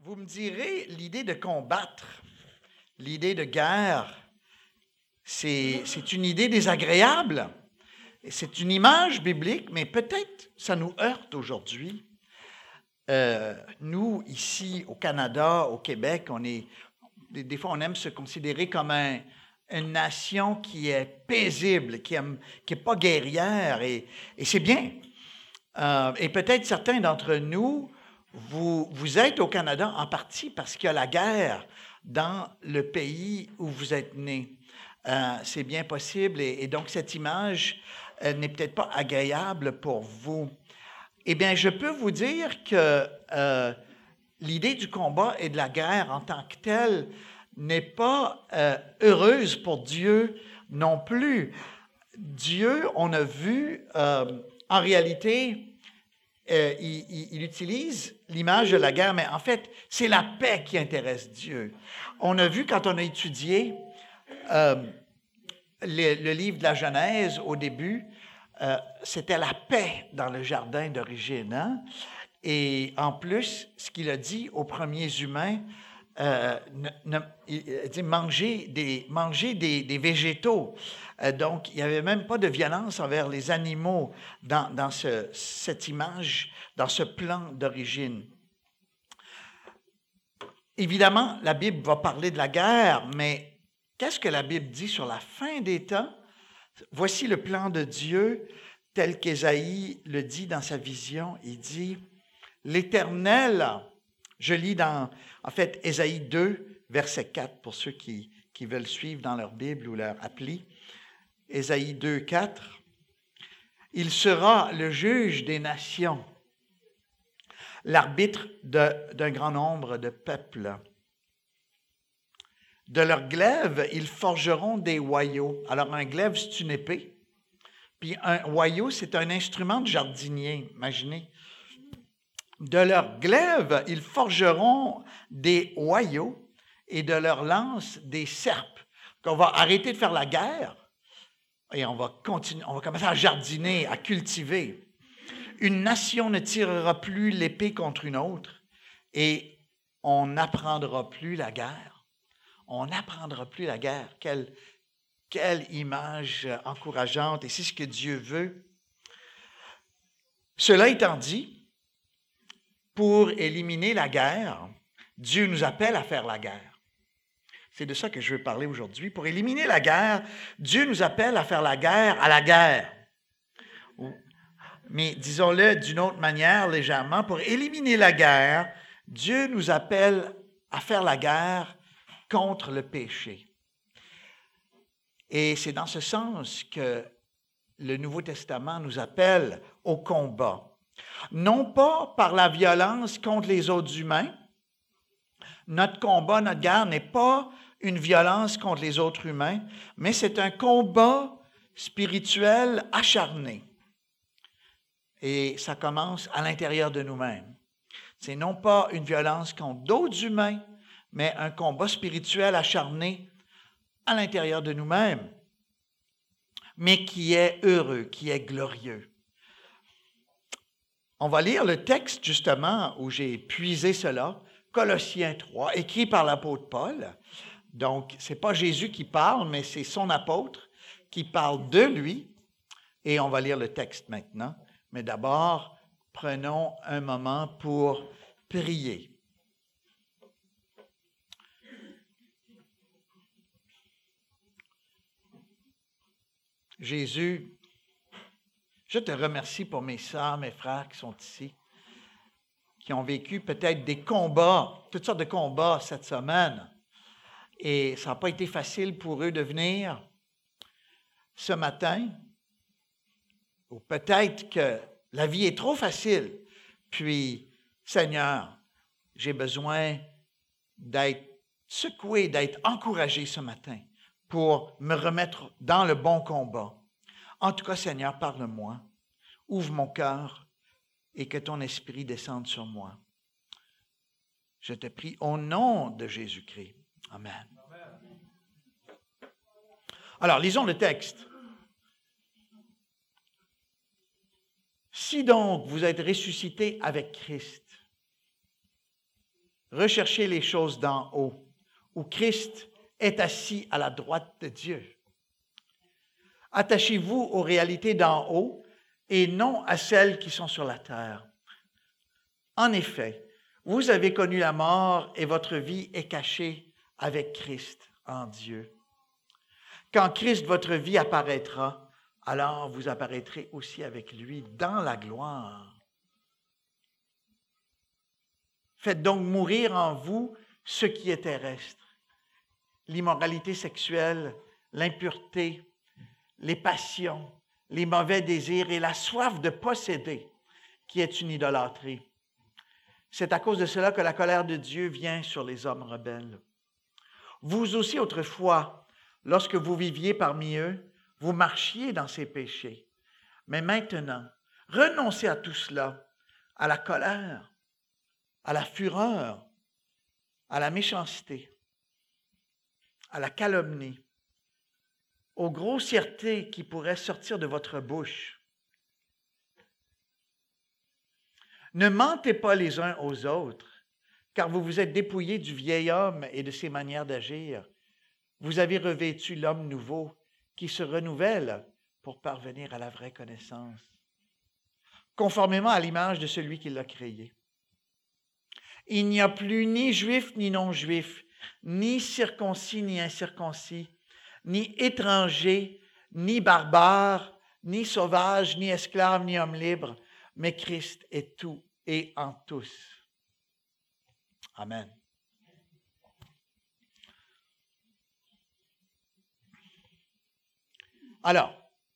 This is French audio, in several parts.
Vous me direz, l'idée de combattre, l'idée de guerre, c'est une idée désagréable. C'est une image biblique, mais peut-être ça nous heurte aujourd'hui. Nous, ici, au Canada, au Québec, des fois, on aime se considérer comme une nation qui est paisible, qui est pas guerrière, et c'est bien. Et peut-être certains d'entre nous, vous êtes au Canada en partie parce qu'il y a la guerre dans le pays où vous êtes né. C'est bien possible, et donc cette image n'est peut-être pas agréable pour vous. Eh bien, je peux vous dire que l'idée du combat et de la guerre en tant que telle n'est pas heureuse pour Dieu non plus. Dieu, on a vu, en réalité, il utilise l'image de la guerre, mais en fait, c'est la paix qui intéresse Dieu. On a vu quand on a étudié le livre de la Genèse au début, c'était la paix dans le jardin d'origine. Hein? Et en plus, ce qu'il a dit aux premiers humains, il a dit manger des végétaux. Donc, il n'y avait même pas de violence envers les animaux dans cette image, dans ce plan d'origine. Évidemment, la Bible va parler de la guerre, mais qu'est-ce que la Bible dit sur la fin des temps? Voici le plan de Dieu tel qu'Ésaïe le dit dans sa vision. Il dit, l'Éternel, je lis Ésaïe 2, verset 4, pour ceux qui veulent suivre dans leur Bible ou leur appli. Ésaïe 2, 4. Il sera le juge des nations, l'arbitre d'un grand nombre de peuples. De leur glaive, ils forgeront des hoyaux. Alors, un glaive, c'est une épée. Puis un hoyau, c'est un instrument de jardinier, imaginez. De leur glaive, ils forgeront des hoyaux et de leur lance des serpes. Donc, on va arrêter de faire la guerre et on va commencer à jardiner, à cultiver. Une nation ne tirera plus l'épée contre une autre et on n'apprendra plus la guerre. On n'apprendra plus la guerre. Quelle image encourageante, et c'est ce que Dieu veut. Cela étant dit, pour éliminer la guerre, Dieu nous appelle à faire la guerre. C'est de ça que je veux parler aujourd'hui. Pour éliminer la guerre, Dieu nous appelle à faire la guerre à la guerre. Mais disons-le d'une autre manière, légèrement, pour éliminer la guerre, Dieu nous appelle à faire la guerre contre le péché. Et c'est dans ce sens que le Nouveau Testament nous appelle au combat. Non pas par la violence contre les autres humains. Notre combat, notre guerre n'est pas une violence contre les autres humains, mais c'est un combat spirituel acharné. Et ça commence à l'intérieur de nous-mêmes. C'est non pas une violence contre d'autres humains, mais un combat spirituel acharné à l'intérieur de nous-mêmes, mais qui est heureux, qui est glorieux. On va lire le texte, justement, où j'ai puisé cela, Colossiens 3, écrit par l'apôtre Paul. Donc, ce n'est pas Jésus qui parle, mais c'est son apôtre qui parle de lui. Et on va lire le texte maintenant. Mais d'abord, prenons un moment pour prier. Jésus, je te remercie pour mes sœurs, mes frères qui sont ici, qui ont vécu peut-être des combats, toutes sortes de combats cette semaine. Et ça n'a pas été facile pour eux de venir ce matin. Ou peut-être que la vie est trop facile. Puis, Seigneur, j'ai besoin d'être secoué, d'être encouragé ce matin pour me remettre dans le bon combat. En tout cas, Seigneur, parle-moi, ouvre mon cœur et que ton esprit descende sur moi. Je te prie au nom de Jésus-Christ. Amen. Alors, lisons le texte. Si donc vous êtes ressuscités avec Christ, Recherchez les choses d'en haut, où Christ est assis à la droite de Dieu. Attachez-vous aux réalités d'en haut et non à celles qui sont sur la terre. En effet, vous avez connu la mort et votre vie est cachée avec Christ en Dieu. Quand Christ, votre vie, apparaîtra, alors vous apparaîtrez aussi avec lui dans la gloire. Faites donc mourir en vous ce qui est terrestre, l'immoralité sexuelle, l'impureté, les passions, les mauvais désirs et la soif de posséder, qui est une idolâtrie. C'est à cause de cela que la colère de Dieu vient sur les hommes rebelles. Vous aussi, autrefois, lorsque vous viviez parmi eux, vous marchiez dans ces péchés. Mais maintenant, renoncez à tout cela, à la colère, à la fureur, à la méchanceté, à la calomnie, aux grossièretés qui pourraient sortir de votre bouche. Ne mentez pas les uns aux autres, car vous vous êtes dépouillés du vieil homme et de ses manières d'agir. Vous avez revêtu l'homme nouveau qui se renouvelle pour parvenir à la vraie connaissance, conformément à l'image de celui qui l'a créé. Il n'y a plus ni juif ni non-juif, ni circoncis ni incirconcis, ni étranger, ni barbare, ni sauvage, ni esclave, ni homme libre, mais Christ est tout et en tous. Amen. Alors,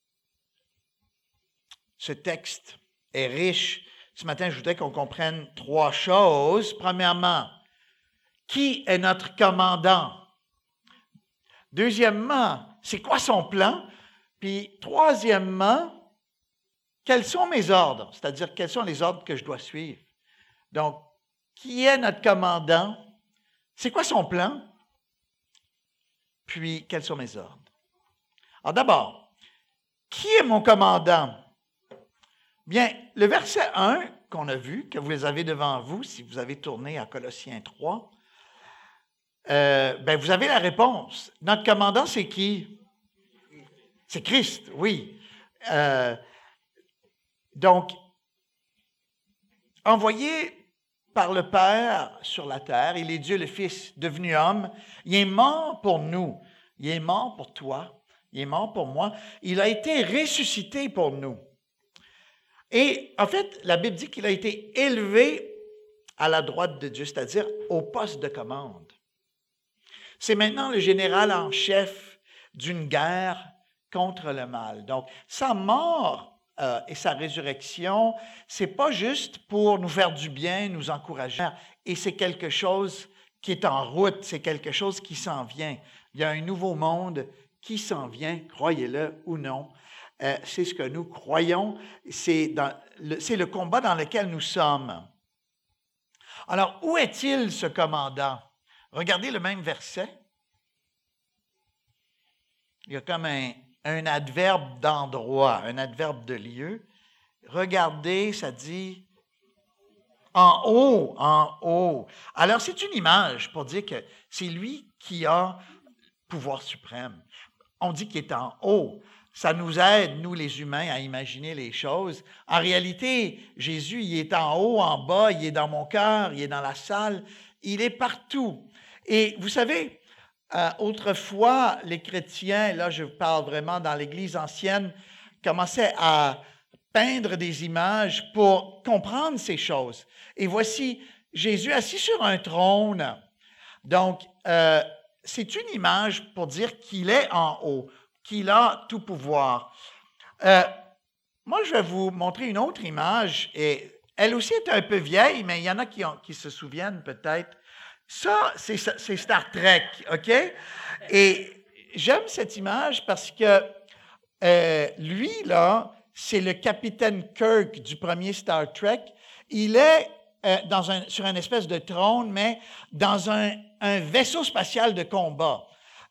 ce texte est riche. Ce matin, je voudrais qu'on comprenne 3 choses. Premièrement, qui est notre commandant? Deuxièmement, c'est quoi son plan? Puis, troisièmement, quels sont mes ordres? C'est-à-dire, quels sont les ordres que je dois suivre? Donc, qui est notre commandant? C'est quoi son plan? Puis, quels sont mes ordres? Alors, d'abord, qui est mon commandant? Bien, le verset 1 qu'on a vu, que vous avez devant vous, si vous avez tourné à Colossiens 3, vous avez la réponse. Notre commandant, c'est qui? C'est Christ, oui. Donc, envoyé par le Père sur la terre, il est Dieu le Fils devenu homme, il est mort pour nous, il est mort pour toi, il est mort pour moi, il a été ressuscité pour nous. Et en fait, la Bible dit qu'il a été élevé à la droite de Dieu, c'est-à-dire au poste de commande. C'est maintenant le général en chef d'une guerre contre le mal. Donc, sa mort et sa résurrection, c'est pas juste pour nous faire du bien, nous encourager, et c'est quelque chose qui est en route, c'est quelque chose qui s'en vient. Il y a un nouveau monde qui s'en vient, croyez-le ou non. C'est ce que nous croyons, c'est le combat dans lequel nous sommes. Alors, où est-il ce commandant? Regardez le même verset. Il y a comme un adverbe d'endroit, un adverbe de lieu. Regardez, ça dit en haut, en haut. Alors, c'est une image pour dire que c'est lui qui a le pouvoir suprême. On dit qu'il est en haut. Ça nous aide, nous les humains, à imaginer les choses. En réalité, Jésus, il est en haut, en bas, il est dans mon cœur, il est dans la salle, il est partout. Et vous savez, autrefois, les chrétiens, là je parle vraiment dans l'Église ancienne, commençaient à peindre des images pour comprendre ces choses. Et voici Jésus assis sur un trône. Donc, c'est une image pour dire qu'il est en haut, qu'il a tout pouvoir. Moi, je vais vous montrer une autre image, et elle aussi est un peu vieille, mais il y en a qui se souviennent peut-être. Ça, c'est Star Trek, OK? Et j'aime cette image parce que lui, là, c'est le capitaine Kirk du premier Star Trek. Il est sur une espèce de trône, mais dans un vaisseau spatial de combat.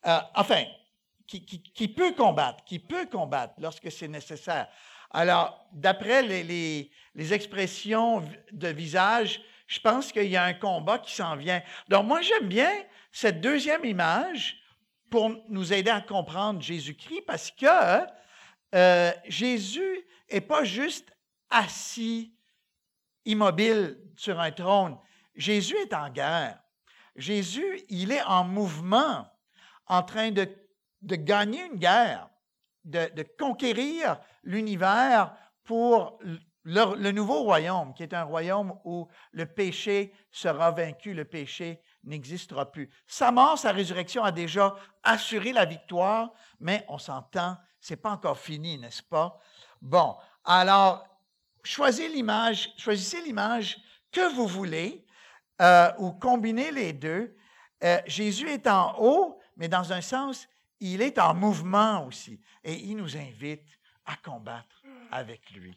Qui peut combattre lorsque c'est nécessaire. Alors, d'après les expressions de visage, je pense qu'il y a un combat qui s'en vient. Donc, moi, j'aime bien cette deuxième image pour nous aider à comprendre Jésus-Christ parce que Jésus n'est pas juste assis, immobile sur un trône. Jésus est en guerre. Jésus, il est en mouvement, en train de gagner une guerre, de conquérir l'univers pour le nouveau royaume, qui est un royaume où le péché sera vaincu, le péché n'existera plus. Sa mort, sa résurrection a déjà assuré la victoire, mais on s'entend, ce n'est pas encore fini, n'est-ce pas? Bon, alors, choisissez l'image que vous voulez ou combinez les deux. Jésus est en haut, mais dans un sens, il est en mouvement aussi. Et il nous invite à combattre avec lui.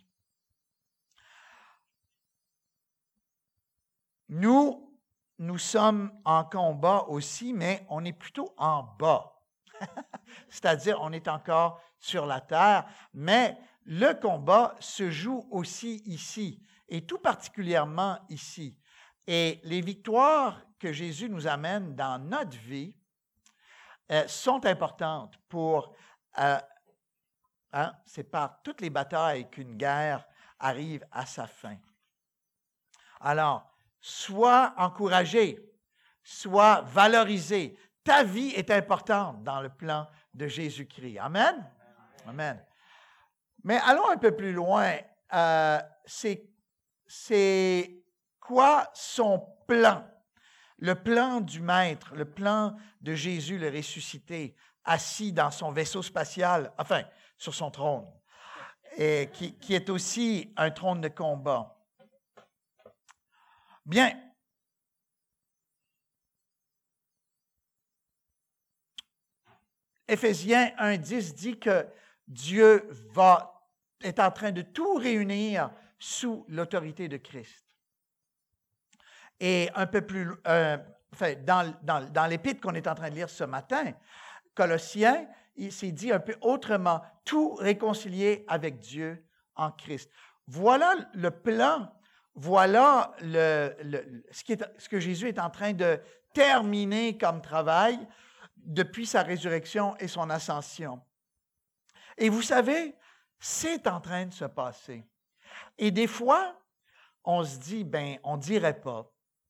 Nous sommes en combat aussi, mais on est plutôt en bas. C'est-à-dire, on est encore sur la terre, mais le combat se joue aussi ici, et tout particulièrement ici. Et les victoires que Jésus nous amène dans notre vie sont importantes pour... c'est par toutes les batailles qu'une guerre arrive à sa fin. Alors, sois encouragé, sois valorisé. Ta vie est importante dans le plan de Jésus-Christ. Amen? Amen. Mais allons un peu plus loin. C'est quoi son plan? Le plan du Maître, le plan de Jésus le ressuscité, assis dans son vaisseau spatial, enfin, sur son trône, et qui est aussi un trône de combat. Bien. Éphésiens 1,10 dit que Dieu est en train de tout réunir sous l'autorité de Christ. Et un peu plus, dans l'épître qu'on est en train de lire ce matin, Colossiens, il s'est dit un peu autrement, tout réconcilié avec Dieu en Christ. Voilà le plan, voilà ce que Jésus est en train de terminer comme travail depuis sa résurrection et son ascension. Et vous savez, c'est en train de se passer. Et des fois, on se dit, on ne dirait pas.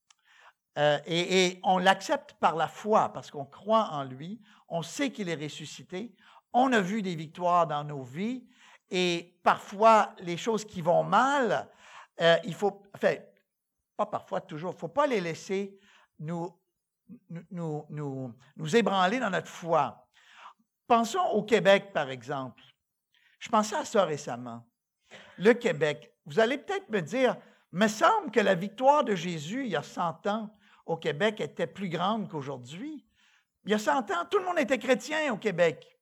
Et on l'accepte par la foi, parce qu'on croit en lui, on sait qu'il est ressuscité, on a vu des victoires dans nos vies, et parfois, les choses qui vont mal, il faut, pas parfois, toujours, il ne faut pas les laisser nous ébranler dans notre foi. Pensons au Québec, par exemple. Je pensais à ça récemment. Le Québec. Vous allez peut-être me dire, me semble que la victoire de Jésus, il y a 100 ans, au Québec, était plus grande qu'aujourd'hui. Il y a 100 ans, tout le monde était chrétien au Québec.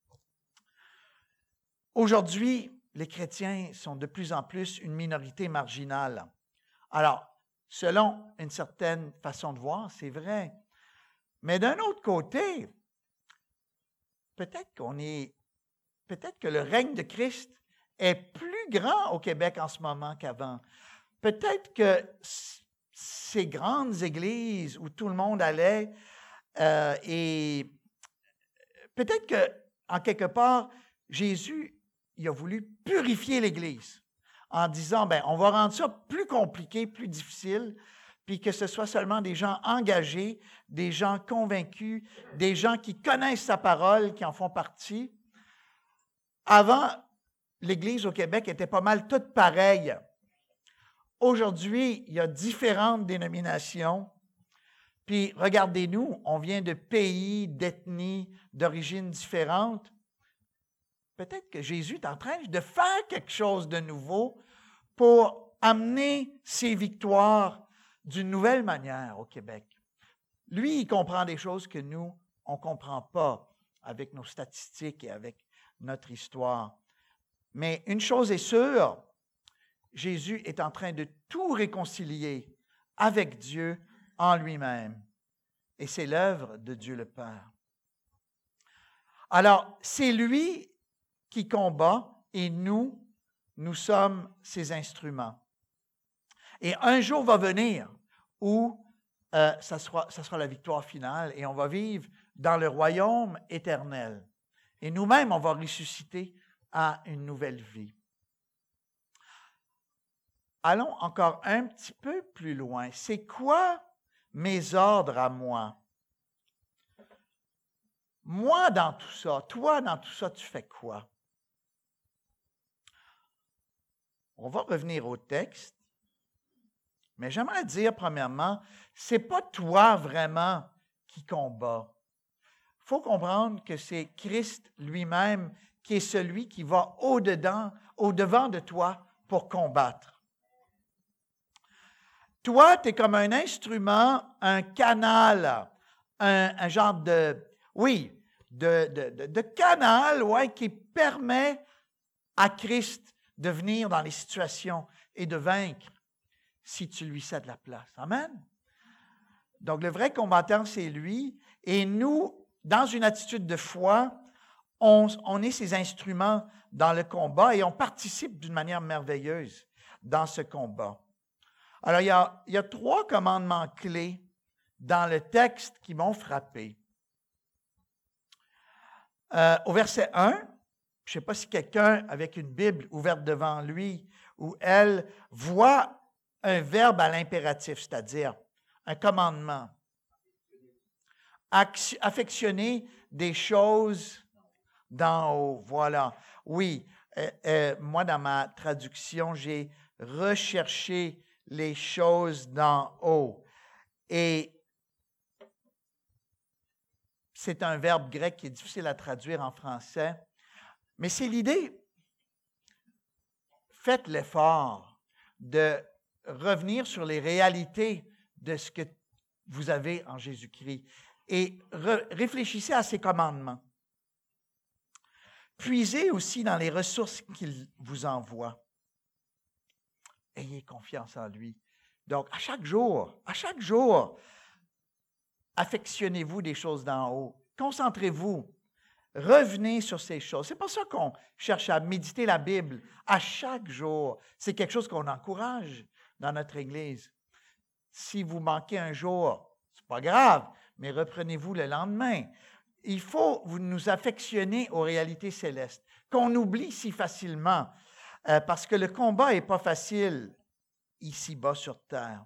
Aujourd'hui, les chrétiens sont de plus en plus une minorité marginale. Alors, selon une certaine façon de voir, c'est vrai. Mais d'un autre côté, peut-être que le règne de Christ est plus grand au Québec en ce moment qu'avant. Peut-être que ces grandes églises où tout le monde allait, et peut-être qu'en quelque part, Jésus, il a voulu purifier l'Église en disant, on va rendre ça plus compliqué, plus difficile, puis que ce soit seulement des gens engagés, des gens convaincus, des gens qui connaissent sa parole, qui en font partie. Avant, l'Église au Québec était pas mal toute pareille. Aujourd'hui, il y a différentes dénominations. Puis, regardez-nous, on vient de pays, d'ethnies, d'origines différentes. Peut-être que Jésus est en train de faire quelque chose de nouveau pour amener ses victoires d'une nouvelle manière au Québec. Lui, il comprend des choses que nous, on ne comprend pas avec nos statistiques et avec notre histoire. Mais une chose est sûre, Jésus est en train de tout réconcilier avec Dieu en lui-même. Et c'est l'œuvre de Dieu le Père. Alors, c'est lui qui combat et nous sommes ses instruments. Et un jour va venir où ça sera la victoire finale et on va vivre dans le royaume éternel. Et nous-mêmes, on va ressusciter à une nouvelle vie. Allons encore un petit peu plus loin. C'est quoi mes ordres à moi? Moi dans tout ça, toi dans tout ça, tu fais quoi? On va revenir au texte, mais j'aimerais dire premièrement, ce n'est pas toi vraiment qui combat. Il faut comprendre que c'est Christ lui-même qui est celui qui va au-devant de toi pour combattre. Toi, tu es comme un instrument, un canal, un genre de canal qui permet à Christ de venir dans les situations et de vaincre si tu lui cèdes la place. Amen? Donc, le vrai combattant, c'est lui. Et nous, dans une attitude de foi, on est ses instruments dans le combat et on participe d'une manière merveilleuse dans ce combat. Alors, il y a 3 commandements clés dans le texte qui m'ont frappé. Au verset 1, je ne sais pas si quelqu'un avec une Bible ouverte devant lui ou elle voit un verbe à l'impératif, c'est-à-dire un commandement. Affectionner des choses d'en haut. Voilà. Oui, moi, dans ma traduction, j'ai recherché les choses d'en haut. Et c'est un verbe grec qui est difficile à traduire en français, mais c'est l'idée. Faites l'effort de revenir sur les réalités de ce que vous avez en Jésus-Christ et réfléchissez à ses commandements. Puisez aussi dans les ressources qu'il vous envoie. Ayez confiance en lui. Donc, à chaque jour, affectionnez-vous des choses d'en haut. Concentrez-vous. Revenez sur ces choses. C'est pas ça qu'on cherche à méditer la Bible à chaque jour. C'est quelque chose qu'on encourage dans notre Église. Si vous manquez un jour, c'est pas grave, mais reprenez-vous le lendemain. Il faut nous affectionner aux réalités célestes, qu'on oublie si facilement, parce que le combat n'est pas facile ici-bas sur terre.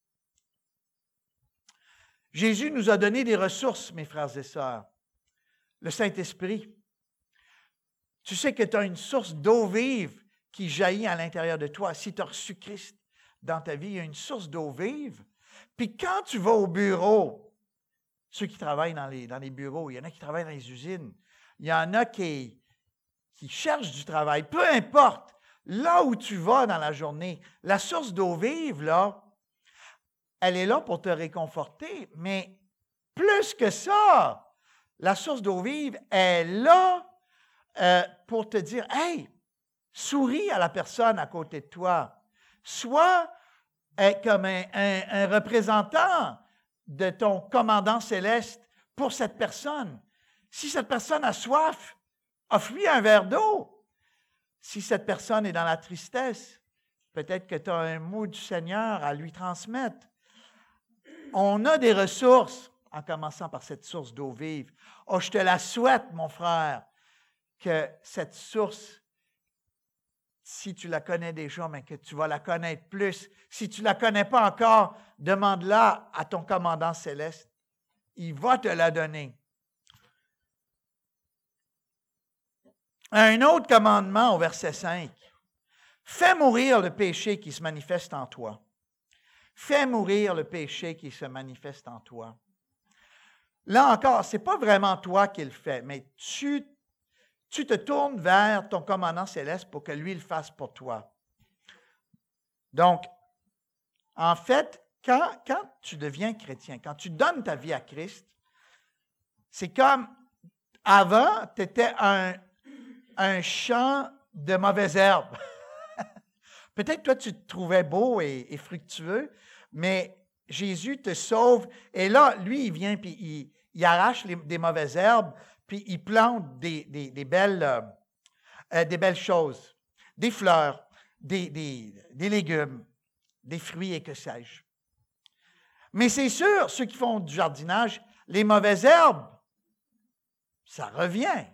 Jésus nous a donné des ressources, mes frères et sœurs. Le Saint-Esprit. Tu sais que tu as une source d'eau vive qui jaillit à l'intérieur de toi. Si tu as reçu Christ dans ta vie, il y a une source d'eau vive. Puis quand tu vas au bureau, ceux qui travaillent dans les bureaux, il y en a qui travaillent dans les usines, il y en a qui cherchent du travail, peu importe, là où tu vas dans la journée, la source d'eau vive, là, elle est là pour te réconforter, mais plus que ça, la source d'eau vive est là pour te dire, « Hey, souris à la personne à côté de toi. Sois comme un représentant de ton commandant céleste pour cette personne. Si cette personne a soif, offre-lui un verre d'eau. Si cette personne est dans la tristesse, peut-être que tu as un mot du Seigneur à lui transmettre. On a des ressources, en commençant par cette source d'eau vive. Oh, je te la souhaite, mon frère, que cette source, si tu la connais déjà, mais que tu vas la connaître plus. Si tu ne la connais pas encore, demande-la à ton commandant céleste. Il va te la donner. Un autre commandement au verset 5. Fais mourir le péché qui se manifeste en toi. Fais mourir le péché qui se manifeste en toi. Là encore, ce n'est pas vraiment toi qui le fais, mais tu te tournes vers ton commandant céleste pour que lui le fasse pour toi. Donc, en fait, quand tu deviens chrétien, quand tu donnes ta vie à Christ, c'est comme avant, tu étais un champ de mauvaises herbes. Peut-être toi, tu te trouvais beau et fructueux, mais Jésus te sauve. Et là, lui, il vient puis il arrache des mauvaises herbes, puis il plante des belles choses, des fleurs, des légumes. des fruits et que sais-je. Mais c'est sûr, ceux qui font du jardinage, les mauvaises herbes, ça revient.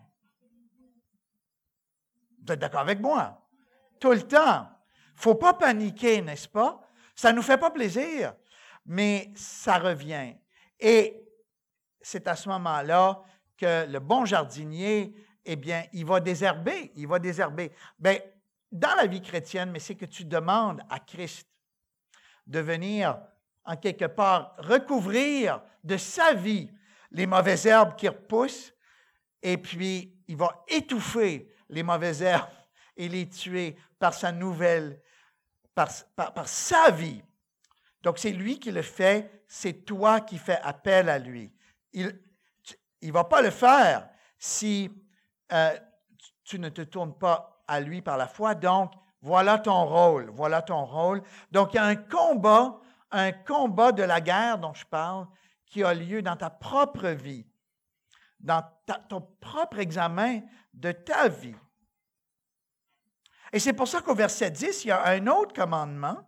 Vous êtes d'accord avec moi? Tout le temps. Il ne faut pas paniquer, n'est-ce pas? Ça ne nous fait pas plaisir, mais ça revient. Et c'est à ce moment-là que le bon jardinier, eh bien, il va désherber. Il va désherber. Bien, dans la vie chrétienne, mais c'est que tu demandes à Christ de venir, en quelque part, recouvrir de sa vie les mauvaises herbes qui repoussent, et puis il va étouffer les mauvaises herbes et les tuer par sa nouvelle, par sa vie. Donc, c'est lui qui le fait, c'est toi qui fais appel à lui. Il ne va pas le faire si tu ne te tournes pas à lui par la foi. Donc, voilà ton rôle, voilà ton rôle. Donc, il y a un combat de la guerre dont je parle qui a lieu dans ta propre vie, dans ton propre examen de ta vie. Et c'est pour ça qu'au verset 10, il y a un autre commandement.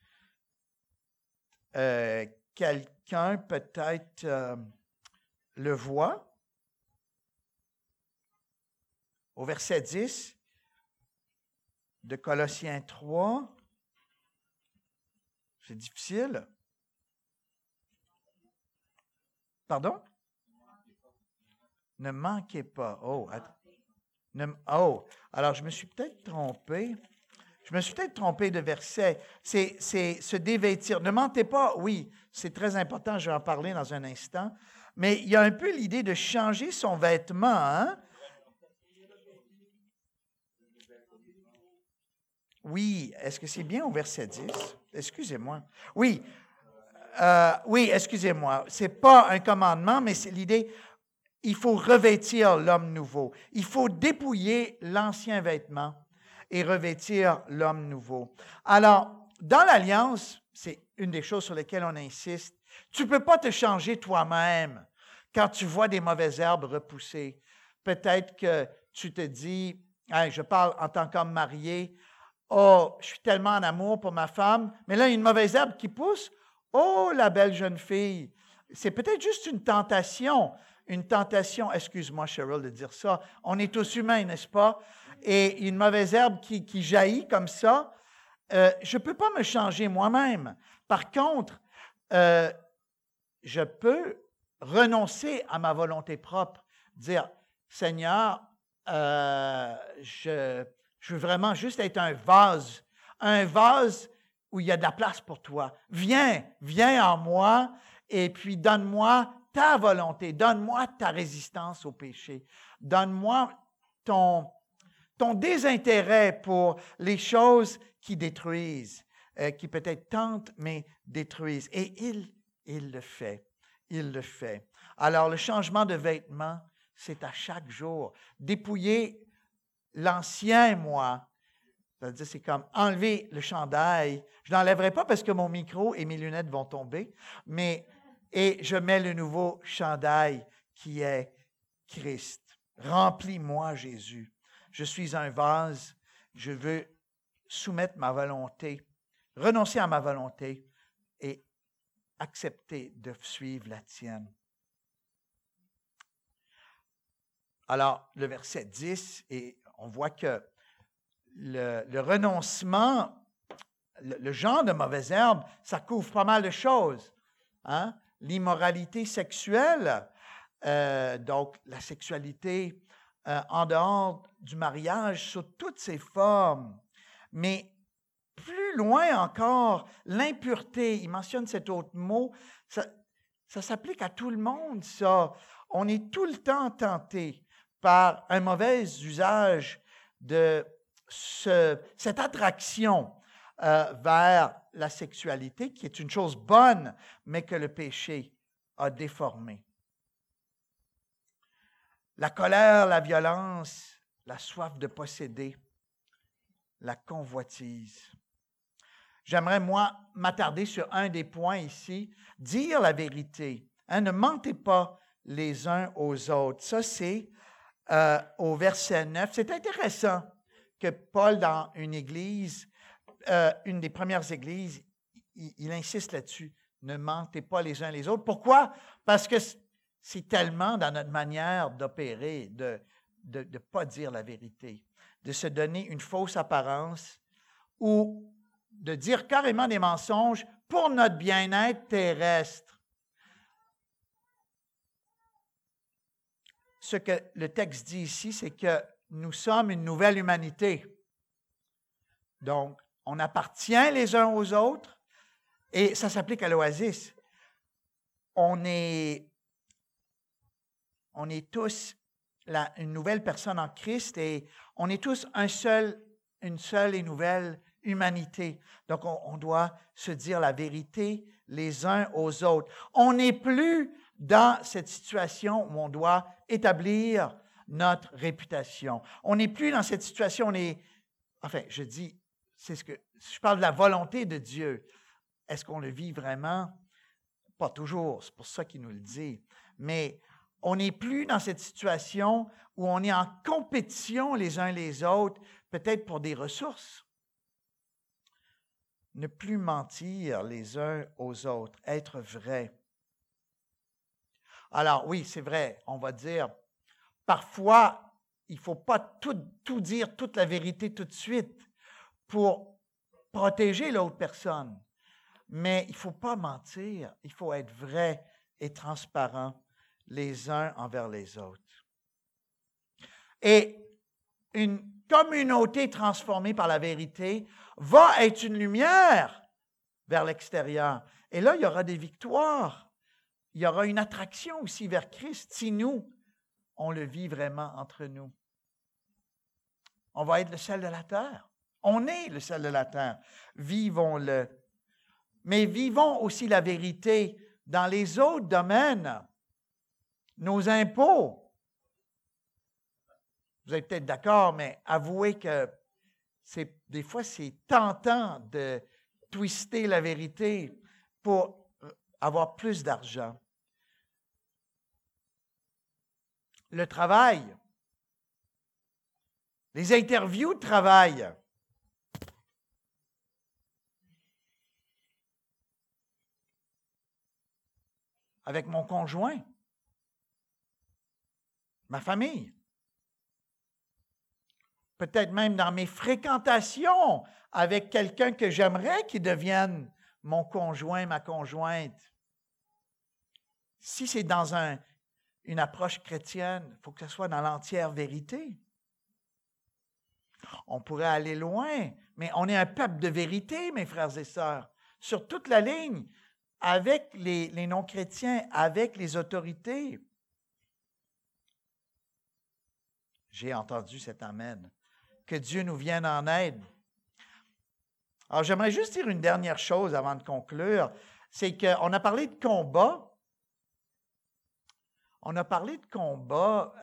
Quelqu'un peut-être le voit. Au verset 10 de Colossiens 3, c'est difficile. Pardon? Ne manquez pas. Oh, alors je me suis peut-être trompé. Je me suis peut-être trompé de verset. C'est se dévêtir. Ne mentez pas, oui, c'est très important, je vais en parler dans un instant. Mais il y a un peu l'idée de changer son vêtement, hein? Oui, est-ce que c'est bien au verset 10? Excusez-moi. Oui, excusez-moi. Ce n'est pas un commandement, mais c'est l'idée, il faut revêtir l'homme nouveau. Il faut dépouiller l'ancien vêtement et revêtir l'homme nouveau. Alors, dans l'Alliance, c'est une des choses sur lesquelles on insiste, tu ne peux pas te changer toi-même quand tu vois des mauvaises herbes repousser. Peut-être que tu te dis, hey, je parle en tant qu'homme marié, oh, je suis tellement en amour pour ma femme, mais là, il y a une mauvaise herbe qui pousse. Oh, la belle jeune fille. C'est peut-être juste une tentation, excuse-moi Cheryl de dire ça, on est tous humains, n'est-ce pas? Et une mauvaise herbe qui jaillit comme ça, je ne peux pas me changer moi-même. Par contre, je peux renoncer à ma volonté propre, dire, Seigneur, je veux vraiment juste être un vase où il y a de la place pour toi. Viens en moi et puis donne-moi ta volonté, donne-moi ta résistance au péché, donne-moi ton désintérêt pour les choses qui détruisent, qui peut-être tentent, mais détruisent. Et il le fait. Il le fait. Alors, le changement de vêtements, c'est à chaque jour. Dépouiller l'ancien moi, c'est-à-dire c'est comme enlever le chandail. Je n'enlèverai pas parce que mon micro et mes lunettes vont tomber, et je mets le nouveau chandail qui est Christ. Remplis-moi, Jésus. Je suis un vase. Je veux soumettre ma volonté, renoncer à ma volonté et accepter de suivre la tienne. Alors, le verset 10, et on voit que le renoncement, le genre de mauvaise herbe, ça couvre pas mal de choses. Hein? L'immoralité sexuelle, donc la sexualité en dehors du mariage sous toutes ses formes, mais plus loin encore, l'impureté, il mentionne cet autre mot, ça s'applique à tout le monde, ça. On est tout le temps tenté par un mauvais usage de cette attraction vers la sexualité, qui est une chose bonne, mais que le péché a déformée. La colère, la violence, la soif de posséder, la convoitise. J'aimerais, moi, m'attarder sur un des points ici, dire la vérité. Hein, ne mentez pas les uns aux autres. Ça, c'est au verset 9. C'est intéressant que Paul, dans une église, une des premières églises, il insiste là-dessus. Ne mentez pas les uns les autres. Pourquoi? Parce que c'est tellement dans notre manière d'opérer, de ne pas dire la vérité, de se donner une fausse apparence ou de dire carrément des mensonges pour notre bien-être terrestre. Ce que le texte dit ici, c'est que nous sommes une nouvelle humanité. Donc, on appartient les uns aux autres et ça s'applique à l'Oasis. On est tous une nouvelle personne en Christ et on est tous une seule et nouvelle humanité. Donc, on doit se dire la vérité les uns aux autres. On n'est plus dans cette situation où on doit établir notre réputation. On n'est plus dans cette situation, je parle de la volonté de Dieu. Est-ce qu'on le vit vraiment? Pas toujours, c'est pour ça qu'il nous le dit. Mais on n'est plus dans cette situation où on est en compétition les uns les autres, peut-être pour des ressources. Ne plus mentir les uns aux autres, être vrai. Alors oui, c'est vrai, on va dire, parfois, il ne faut pas tout dire, toute la vérité tout de suite pour protéger l'autre personne. Mais il ne faut pas mentir, il faut être vrai et transparent les uns envers les autres. Et une communauté transformée par la vérité va être une lumière vers l'extérieur. Et là, il y aura des victoires. Il y aura une attraction aussi vers Christ si nous, on le vit vraiment entre nous. On va être le sel de la terre. On est le sel de la terre. Vivons-le. Mais vivons aussi la vérité dans les autres domaines. Nos impôts. Vous êtes peut-être d'accord, mais avouez que des fois, c'est tentant de twister la vérité pour avoir plus d'argent. Le travail. Les interviews de travail. Avec mon conjoint. Ma famille. Peut-être même dans mes fréquentations avec quelqu'un que j'aimerais qu'il devienne mon conjoint, ma conjointe. Si c'est dans une approche chrétienne, il faut que ce soit dans l'entière vérité. On pourrait aller loin, mais on est un peuple de vérité, mes frères et sœurs, sur toute la ligne, avec les non-chrétiens, avec les autorités. J'ai entendu cet amen. Que Dieu nous vienne en aide. Alors, j'aimerais juste dire une dernière chose avant de conclure, c'est qu'on a parlé de combat. On a parlé de combat.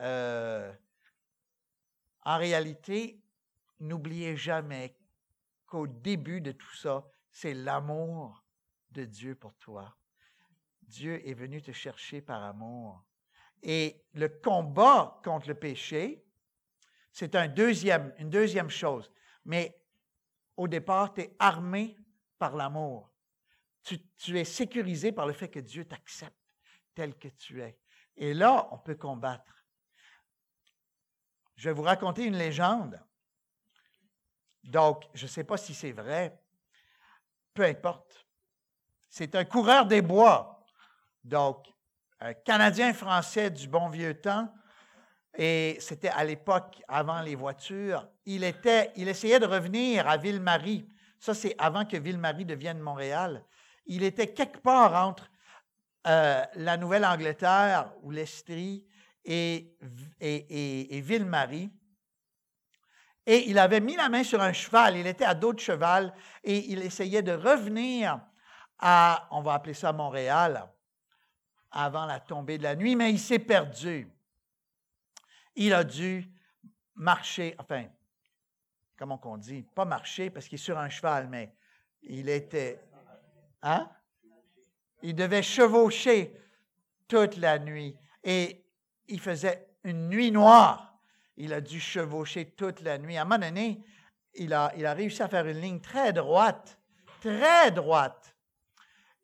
En réalité, n'oubliez jamais qu'au début de tout ça, c'est l'amour de Dieu pour toi. Dieu est venu te chercher par amour. Et le combat contre le péché, c'est une deuxième chose. Mais au départ, tu es armé par l'amour. Tu es sécurisé par le fait que Dieu t'accepte tel que tu es. Et là, on peut combattre. Je vais vous raconter une légende. Donc, je ne sais pas si c'est vrai. Peu importe. C'est un coureur des bois. Donc, un Canadien-Français du bon vieux temps. Et c'était à l'époque, avant les voitures. Il essayait de revenir à Ville-Marie. Ça, c'est avant que Ville-Marie devienne Montréal. Il était quelque part entre la Nouvelle-Angleterre ou l'Estrie et Ville-Marie. Et il avait mis la main sur un cheval. Il était à dos de cheval et il essayait de revenir à, on va appeler ça Montréal, avant la tombée de la nuit, mais il s'est perdu. Il a dû marcher, enfin, comment qu'on dit? Pas marcher parce qu'il est sur un cheval, mais il était... Hein? Il devait chevaucher toute la nuit. Et il faisait une nuit noire. Il a dû chevaucher toute la nuit. À un moment donné, il a réussi à faire une ligne très droite.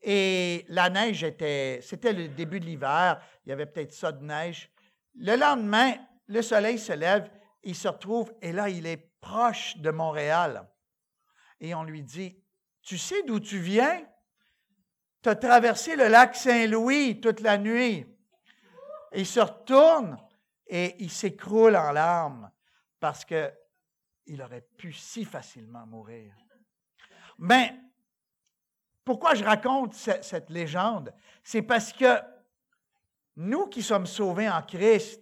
Et la neige c'était le début de l'hiver, il y avait peut-être ça de neige. Le lendemain, le soleil se lève, il se retrouve, et là, il est proche de Montréal. Et on lui dit, « Tu sais d'où tu viens? Tu as traversé le lac Saint-Louis toute la nuit. » Et il se retourne et il s'écroule en larmes parce qu'il aurait pu si facilement mourir. Mais pourquoi je raconte cette légende? C'est parce que nous qui sommes sauvés en Christ,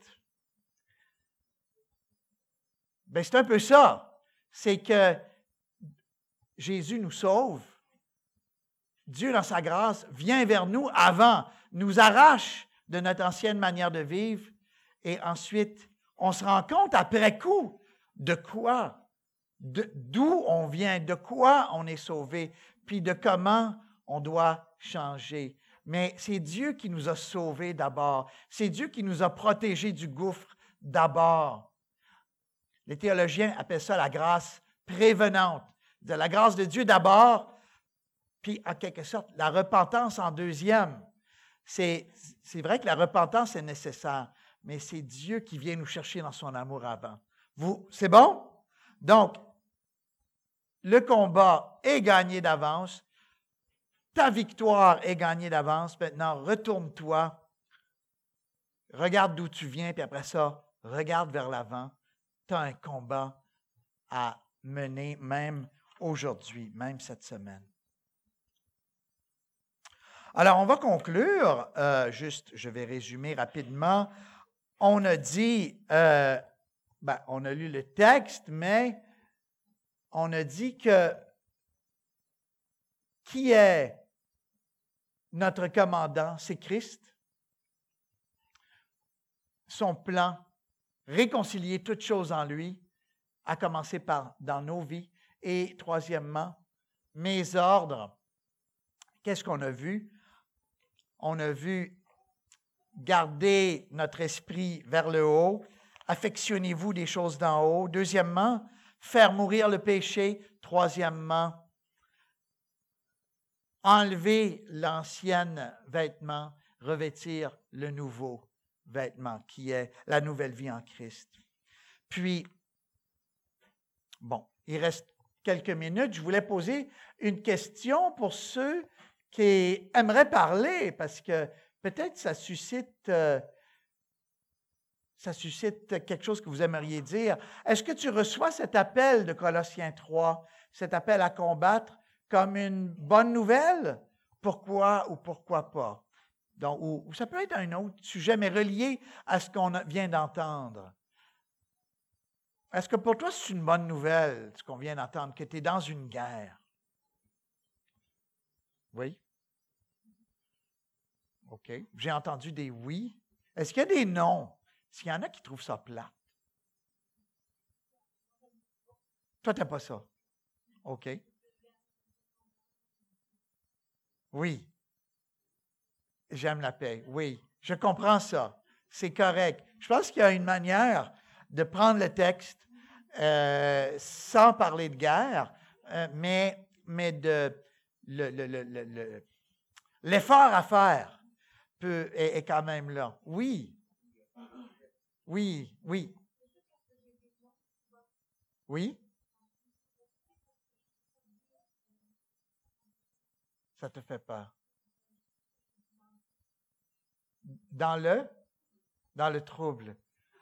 bien, c'est un peu ça. C'est que Jésus nous sauve. Dieu, dans sa grâce, vient vers nous avant, nous arrache de notre ancienne manière de vivre, et ensuite, on se rend compte après coup de quoi, d'où on vient, de quoi on est sauvé, puis de comment on doit changer. Mais c'est Dieu qui nous a sauvés d'abord. C'est Dieu qui nous a protégés du gouffre d'abord. Les théologiens appellent ça la grâce prévenante. De la grâce de Dieu d'abord, puis en quelque sorte, la repentance en deuxième. C'est vrai que la repentance est nécessaire, mais c'est Dieu qui vient nous chercher dans son amour avant. C'est bon? Donc, le combat est gagné d'avance. Ta victoire est gagnée d'avance. Maintenant, retourne-toi. Regarde d'où tu viens, puis après ça, regarde vers l'avant. Tu as un combat à mener, même aujourd'hui, même cette semaine. Alors, on va conclure. Je vais résumer rapidement. On a dit, on a lu le texte, mais on a dit que qui est notre commandant? C'est Christ. Son plan, réconcilier toutes choses en lui, à commencer par dans nos vies. Et troisièmement, mes ordres. Qu'est-ce qu'on a vu? On a vu garder notre esprit vers le haut. Affectionnez-vous des choses d'en haut. Deuxièmement, faire mourir le péché. Troisièmement, enlever l'ancien vêtement, revêtir le nouveau vêtement, qui est la nouvelle vie en Christ. Puis, bon, il reste quelques minutes. Je voulais poser une question pour ceux qui aimeraient parler, parce que peut-être ça suscite quelque chose que vous aimeriez dire. Est-ce que tu reçois cet appel de Colossiens 3, cet appel à combattre, comme une bonne nouvelle? Pourquoi ou pourquoi pas? Donc, ou ça peut être un autre sujet, mais relié à ce qu'on vient d'entendre. Est-ce que pour toi, c'est une bonne nouvelle, ce qu'on vient d'entendre, que tu es dans une guerre? Oui? OK. J'ai entendu des oui. Est-ce qu'il y a des non? Est-ce qu'il y en a qui trouvent ça plate? Toi, tu n'aimes pas ça? OK. Oui. J'aime la paix. Oui. Je comprends ça. C'est correct. Je pense qu'il y a une manière de prendre le texte sans parler de guerre, mais l'effort à faire est quand même là. Oui. Oui, oui. Oui? Ça te fait peur. Dans le trouble.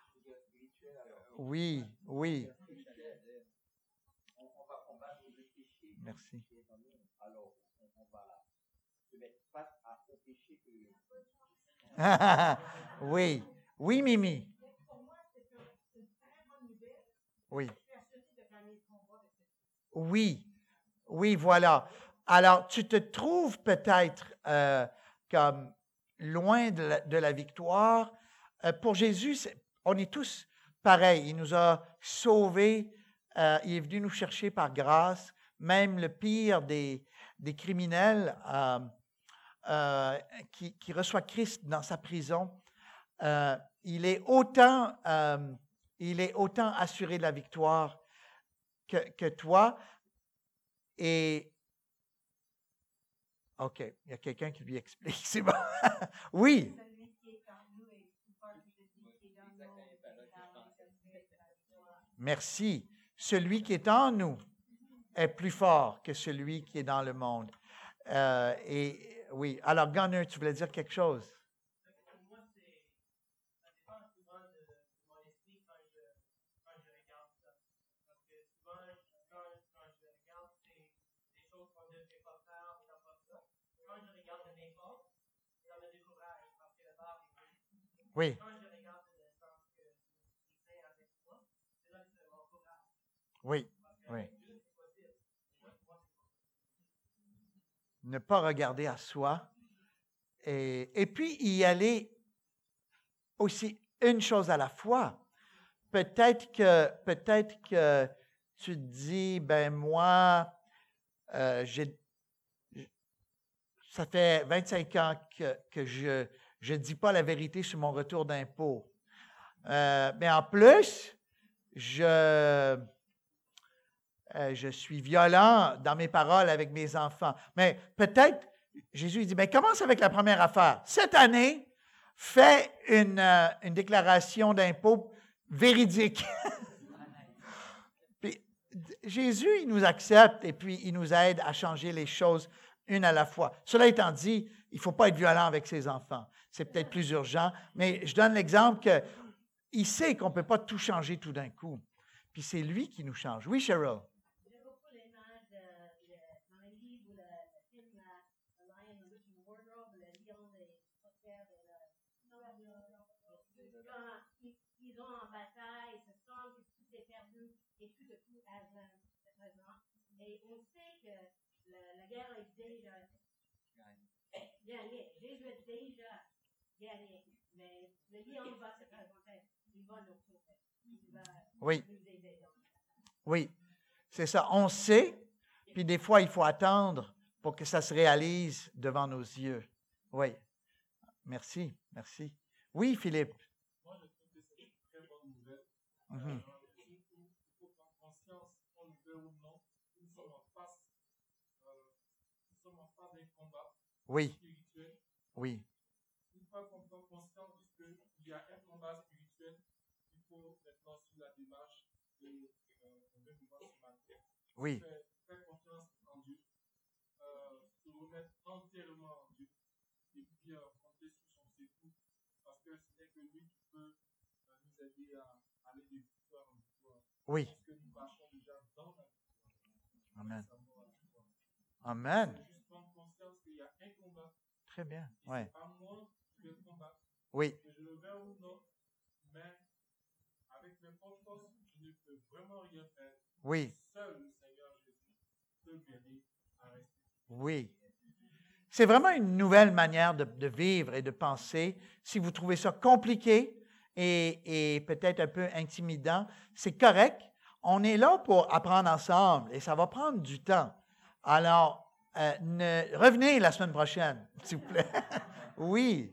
Oui, oui. Merci. Oui, oui, Mimi. Oui. Oui, oui, voilà. Alors, tu te trouves peut-être comme loin de la victoire. Pour Jésus, on est tous pareils. Il nous a sauvés. Il est venu nous chercher par grâce. Même le pire des criminels qui reçoit Christ dans sa prison, il est autant assuré de la victoire que toi. Et OK. Il y a quelqu'un qui lui explique. C'est bon. Oui. Merci. Celui qui est en nous est plus fort que celui qui est dans le monde. Et oui. Alors, Gunner, tu voulais dire quelque chose? Pour moi, ça dépend souvent de mon esprit quand je regarde ça. Parce que souvent, quand je regarde, c'est des choses qu'on ne devrait pas faire ou pas ça. Quand je regarde de mes forces, ça me décourage parce que la barre est haute. Oui. Quand je regarde de l'essence que c'est avec moi, c'est là que ça m'encourage. Oui. Oui. Ne pas regarder à soi. Et puis y aller aussi une chose à la fois. Peut-être que tu te dis, ben moi, ça fait 25 ans que je ne dis pas la vérité sur mon retour d'impôt. Mais en plus, je suis violent dans mes paroles avec mes enfants. Mais peut-être, Jésus il dit, mais commence avec la première affaire. Cette année, fais une déclaration d'impôt véridique. Puis, Jésus, il nous accepte et puis il nous aide à changer les choses une à la fois. Cela étant dit, il ne faut pas être violent avec ses enfants. C'est peut-être plus urgent, mais je donne l'exemple qu'il sait qu'on ne peut pas tout changer tout d'un coup. Puis c'est lui qui nous change. Oui, Cheryl? J'aime beaucoup l'image dans le livre ou le film The Lion, the Witch and the Wardrobe, le lion des sorcières et quand ils ont en bataille, ils se sentent que tout est perdu et tout de coup est présent. Et on sait que la guerre est déjà gagnée. Jésus a déjà gagné. Mais le lion va se présenter. Il va nous sauver. Il va Oui. nous aider. Oui, c'est ça. On sait, puis des fois, il faut attendre pour que ça se réalise devant nos yeux. Oui. Merci, merci. Oui, Philippe. Moi, je trouve que c'est une très bonne nouvelle. Mhm. Il faut prendre conscience, qu'on le veut ou non, nous sommes en face d'un combat Oui, spirituel. oui, Une fois qu'on prend conscience qu'il y a un combat spirituel, il faut maintenant suivre la démarche de pouvoir se battre. oui, Faire confiance en Dieu, se remettre entièrement en Dieu, et puis compter sur son secours, parce que ce n'est que lui qui peut nous aider à aller de victoire en victoire. oui. Parce que nous marchons déjà dans la victoire. Amen. Nous avons la victoire. Amen. C'est juste prendre conscience qu'il y a un combat. Très bien. Et Oui, c'est pas moi qui vais combattre, oui, que je le veux ou non, mais avec mes propres forces, je ne peux vraiment rien faire. oui, Seul le Seigneur Jésus peut m'aider à rester. oui. C'est vraiment une nouvelle manière de vivre et de penser. Si vous trouvez ça compliqué et peut-être un peu intimidant, c'est correct. On est là pour apprendre ensemble et ça va prendre du temps. Alors, revenez la semaine prochaine, s'il vous plaît. Oui,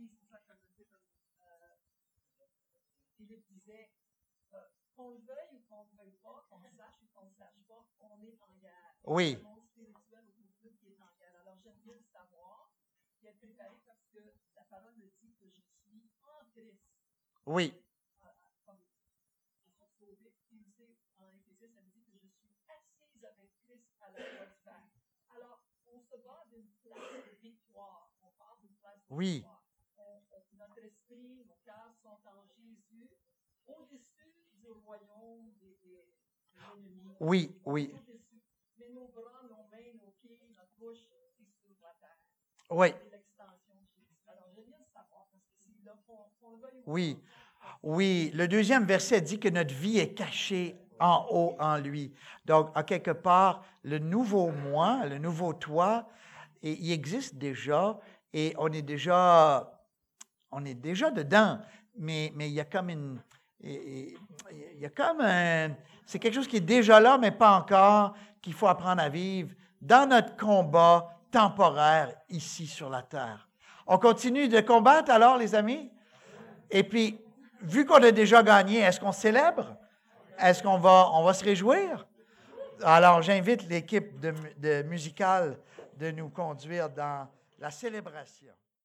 Philippe disait, qu'on le veuille ou qu'on ne le veuille pas, qu'on sache ou qu'on ne sache pas, on est en guerre. oui, Le monde spirituel au bout qui est en guerre. Alors j'aime bien le savoir et être préparé parce que la parole me dit que je suis en Christ. oui, Comme je suis sauvé. Puis aussi, en Éphésiens, ça me dit que je suis assise avec Christ à la droite du Père. Alors, on se bat d'une place de victoire. On parle d'une place de Oui. victoire. Notre esprit, nos cœurs sont en Jésus, au-dessus du royaume des ennemis. oui, oui, Au-dessus. Mais nos bras, nos mains, nos pieds, notre bouche, c'est sur la terre. oui, C'est l'extension de Jésus. Alors, j'aime bien le savoir parce que c'est là qu'on le veuille ou oui. pas. Oui, le deuxième verset dit que notre vie est cachée en haut en lui. Donc, à quelque part, le nouveau moi, le nouveau toi, il existe déjà et on est déjà dedans. Mais il y a comme c'est quelque chose qui est déjà là, mais pas encore, qu'il faut apprendre à vivre dans notre combat temporaire ici sur la terre. On continue de combattre alors, les amis? Et puis, vu qu'on a déjà gagné, est-ce qu'on célèbre? Est-ce qu'on va se réjouir? Alors, j'invite l'équipe de musicale de nous conduire dans la célébration.